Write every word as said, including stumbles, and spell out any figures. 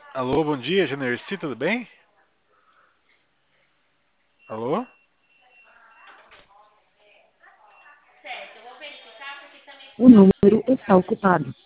Alô, bom dia, Generci, tudo bem? Alô? O número está ocupado.